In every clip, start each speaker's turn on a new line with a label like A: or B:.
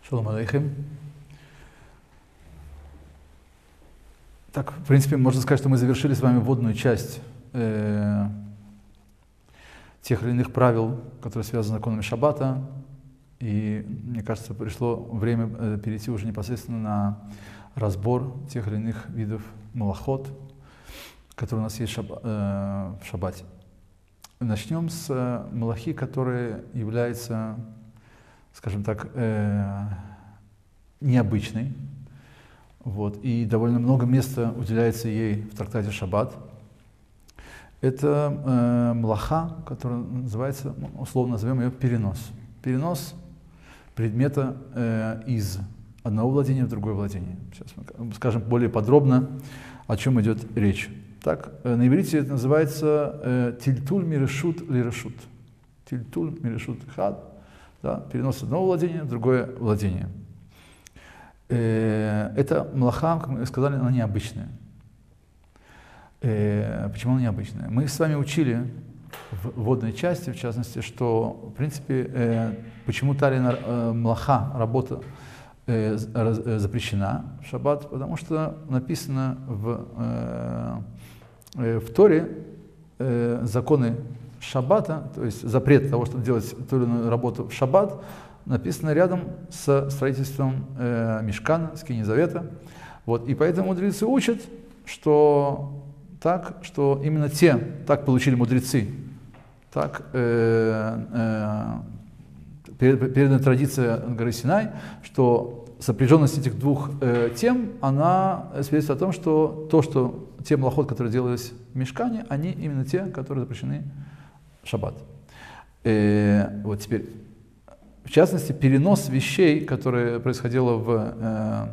A: Шалом алейхим. Так, в принципе, можно сказать, что мы завершили с вами вводную часть тех или иных правил, которые связаны с законами шаббата. И, мне кажется, пришло время перейти уже непосредственно на разбор тех или иных видов малахот, которые у нас есть в шаббате. Начнем с малахи, которая является, скажем так, необычной. Вот, и довольно много места уделяется ей в трактате «Шаббат». Это малаха, которая называется, условно назовем ее перенос. Перенос предмета из одного владения в другое владение. Сейчас мы скажем более подробно, о чем идет речь. Так, на иврите это называется тильтуль мирешут лирешут. Тильтуль мирешут хад. Да, перенос одного владения в другое владение. Эта малаха, как мы сказали, она необычная. Почему она необычная? Мы с вами учили в вводной части, в частности, что, в принципе, почему талия малаха, работа, запрещена в шаббат, потому что написано в Торе законы шаббата, то есть запрет того, чтобы делать ту или иную работу в шаббат, написано рядом со строительством Мишкана, Скинии Завета. Вот. И поэтому мудрецы учат, что именно так получили мудрецы, так передана традиция горы Синай, что сопряженность этих двух тем, она свидетельствует о том, что те малахот, которые делались в Мишкане, они именно те, которые запрещены в шаббат. Вот теперь, в частности, перенос вещей, которые происходило в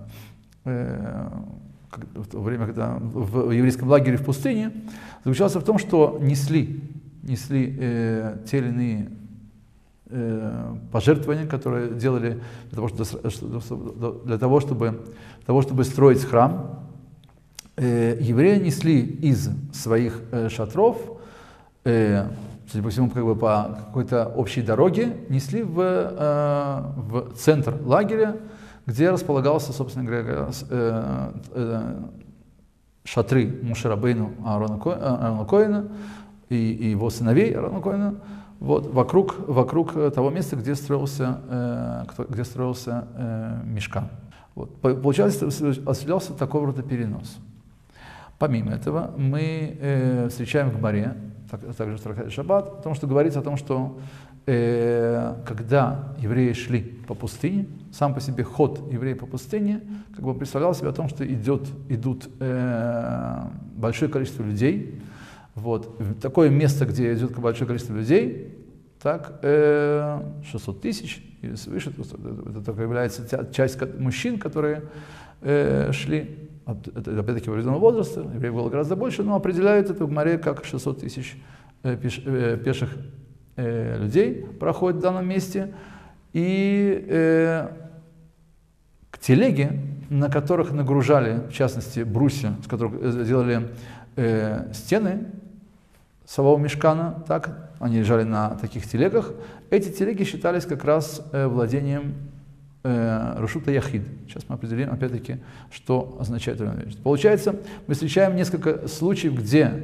A: время, когда в еврейском лагере в пустыне, заключался в том, что несли те или иные пожертвования, которые делали для того, чтобы строить храм. Евреи несли из своих шатров, судя по всему, по какой-то общей дороге, несли в центр лагеря, где располагался, собственно говоря, шатры Моше Рабейну Аарона Коэна и его сыновей Аарона Коэна, вот, вокруг того места, где строился Мишкан. Вот. Получается, осуществлялся такого рода перенос. Помимо этого, мы встречаем в Гмаре, также в трактате Шаббат, потому что говорится о том, что когда евреи шли по пустыне, сам по себе ход евреев по пустыне как бы представлял себе о том, что идут большое количество людей. Вот. Такое место, где идет большое количество людей, так, 600 тысяч или свыше, это только является часть мужчин, которые шли, опять-таки, в определенного возраста, евреев было гораздо больше, но определяют это в Гмаре как 600 тысяч пеших людей проходят в данном месте. И к телеге, на которых нагружали, в частности, брусья, с которых делали стены самого Мишкана, так, они лежали на таких телегах. Эти телеги считались как раз владением Рашута Яхид. Сейчас мы определим, опять-таки, что означает эта вещь. Получается, мы встречаем несколько случаев,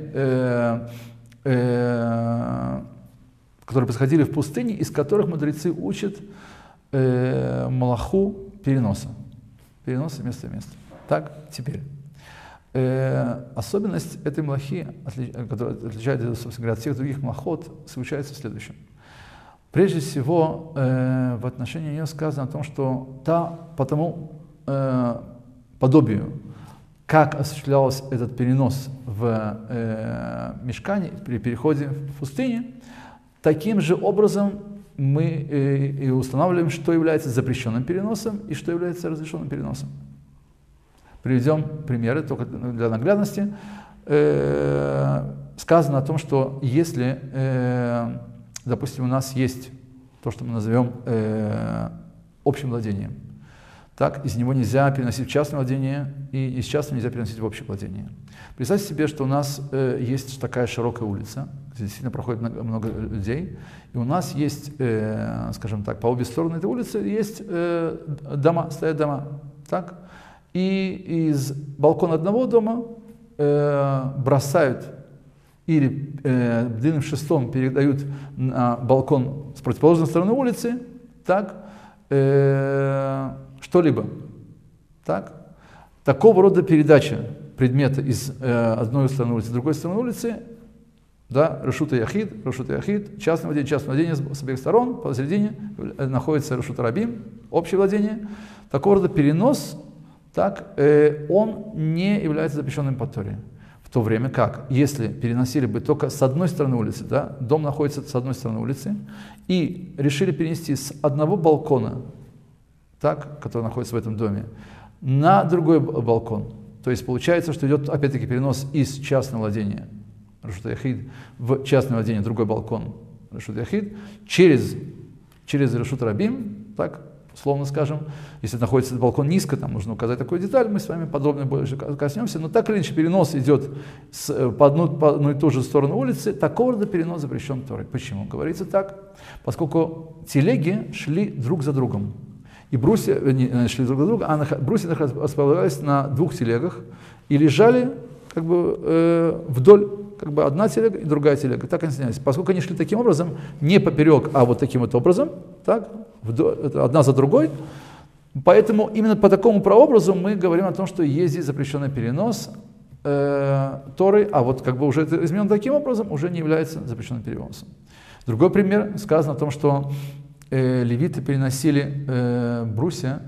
A: которые происходили в пустыне, из которых мудрецы учат малаху переноса места в место. Так, теперь. Особенность этой малахи, которая отличает, собственно говоря, от всех других малахот, заключается в следующем. Прежде всего, в отношении нее сказано о том, что по тому подобию, как осуществлялся этот перенос в Мишкане при переходе в пустыне, таким же образом мы и устанавливаем, что является запрещенным переносом и что является разрешенным переносом. Приведем примеры, только для наглядности. Сказано о том, что если, допустим, у нас есть то, что мы назовем общим владением, Так, из него нельзя переносить в частное владение, и из частного нельзя переносить в общее владение. Представьте себе, что у нас есть такая широкая улица, где действительно проходит много людей, и у нас есть, скажем так, по обе стороны этой улицы есть дома, стоят дома. Так? И из балкона одного дома бросают или длинным шестом передают на балкон с противоположной стороны улицы, так, что-либо. Так? Такого рода передача предмета из одной стороны улицы, с другой стороны улицы, да, решут яхид, частное владение с обеих сторон, посередине находится решут рабим, общее владение. Такого рода перенос, так, он не является запрещенным по Торе. В то время как, если переносили бы только с одной стороны улицы, да, дом находится с одной стороны улицы, и решили перенести с одного балкона, так, который находится в этом доме, на другой балкон. То есть получается, что идет опять-таки перенос из частного владения решут яхид в частное владение, другой балкон решут яхид, через решут рабим, так, условно скажем, если находится балкон низко, там нужно указать такую деталь, мы с вами подробно больше коснемся, но так или иначе перенос идет по одну и ту же сторону улицы, такого рода перенос запрещен Торой. Почему? Говорится так, поскольку телеги шли друг за другом, и брусья шли друг за другом, а брусья располагались на двух телегах и лежали как бы вдоль, как бы одна телега и другая телега, так они соединялись. Поскольку они шли таким образом, не поперек, а вот таким вот образом, так, одна за другой, поэтому именно по такому прообразу мы говорим о том, что есть здесь запрещенный перенос Торы, а вот как бы уже это изменено таким образом, уже не является запрещенным переносом. Другой пример, сказано о том, что левиты переносили брусья,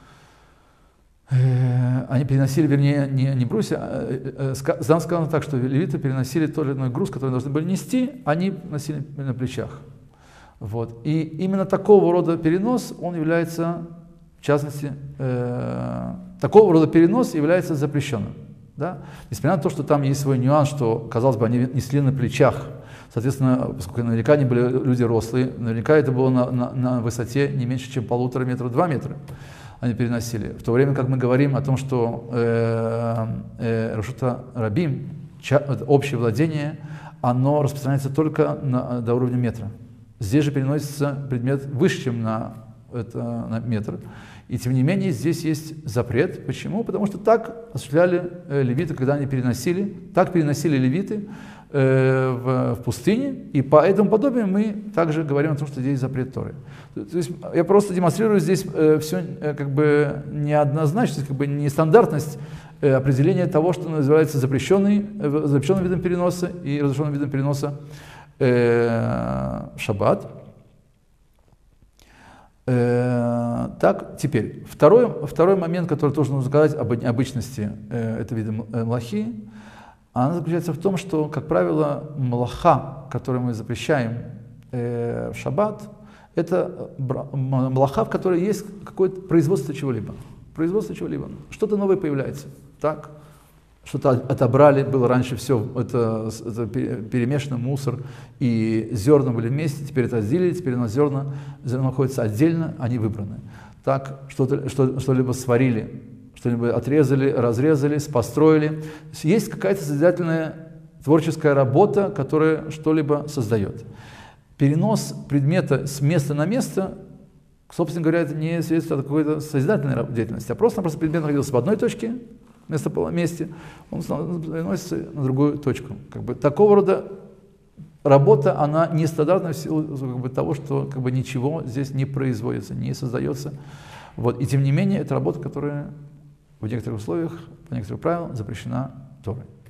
A: они переносили, вернее, не брусья, там сказано так, что левиты переносили тот или иной груз, который должны были нести, они носили на плечах. Вот. И именно такого рода перенос, он является, в частности, такого рода перенос является запрещенным. Да? Несмотря на то, что там есть свой нюанс, что, казалось бы, они несли на плечах. Соответственно, поскольку наверняка они были люди рослые, наверняка это было на высоте не меньше, чем 1,5 метра, 2 метра. Они переносили. В то время как мы говорим о том, что решута рабим, общее владение, оно распространяется только до уровня метра. Здесь же переносится предмет выше, чем на метр. И тем не менее здесь есть запрет. Почему? Потому что так осуществляли левиты, когда они переносили. Так переносили левиты в пустыне, и по этому подобию мы также говорим о том, что здесь запрет Торы. То есть я просто демонстрирую здесь все как бы неоднозначность, как бы нестандартность определения того, что называется запрещенным видом переноса и разрешенным видом переноса в шаббат. Так, теперь, второй момент, который тоже нужно сказать об необычности этого вида млахи, она заключается в том, что, как правило, млаха, которую мы запрещаем в шаббат, это млаха, в которой есть какое-то производство чего-либо. Что-то новое появляется. Так? Что-то отобрали, было раньше все, это перемешанный мусор, и зерна были вместе, теперь это разделили, теперь у нас зерна находятся отдельно, они выбраны. Так, что-либо сварили, что-либо отрезали, разрезали, построили. Есть какая-то созидательная творческая работа, которая что-либо создает. Перенос предмета с места на место, собственно говоря, это не свидетельствует о какой-то созидательной деятельности, а просто предмет находился в одной точке, месте, он переносится на другую точку. Как бы, такого рода работа, она нестандартна в силу как бы, того, что как бы, ничего здесь не производится, не создается. Вот. И тем не менее, это работа, которая в некоторых условиях, по некоторым правилам, запрещена Торой.